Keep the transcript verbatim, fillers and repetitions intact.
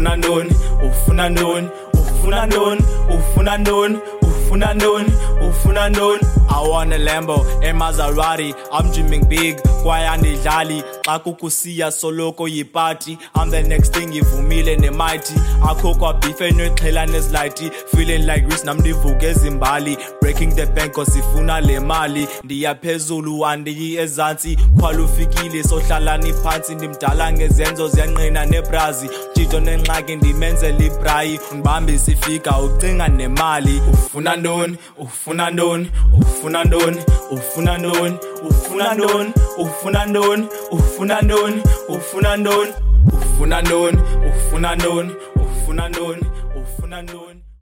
ufuna ntoni ufuna ntoni ufuna ntoni ufuna ntoni ufuna ntoni ufuna ntoni I want a Lambo, a Maserati, I'm dreaming big, kwaye andidlali xa kukusiya soloko yipati I'm the next thing ivumile nemighty akho kwa beef enoxhela nezilighty feeling like Reese nam ndivuke ezimbali breaking the bank cause ifuna le mali ndiya phezulu andiyi ezantsi khwalufikile sohlalani phansi ndimdala ngezenzo ziyanqina nebrazi tshito nenxaki ndimenzela ibrayi ndibambe sifika ucinga nemali ufuna ntoni ufuna ntoni ufuna ntoni ufuna ntoni ufuna ntoni ufuna ntoni ufuna ntoni ufuna ntoni ufuna ntoni ufuna ntoni ufuna ntoni ufuna ntoni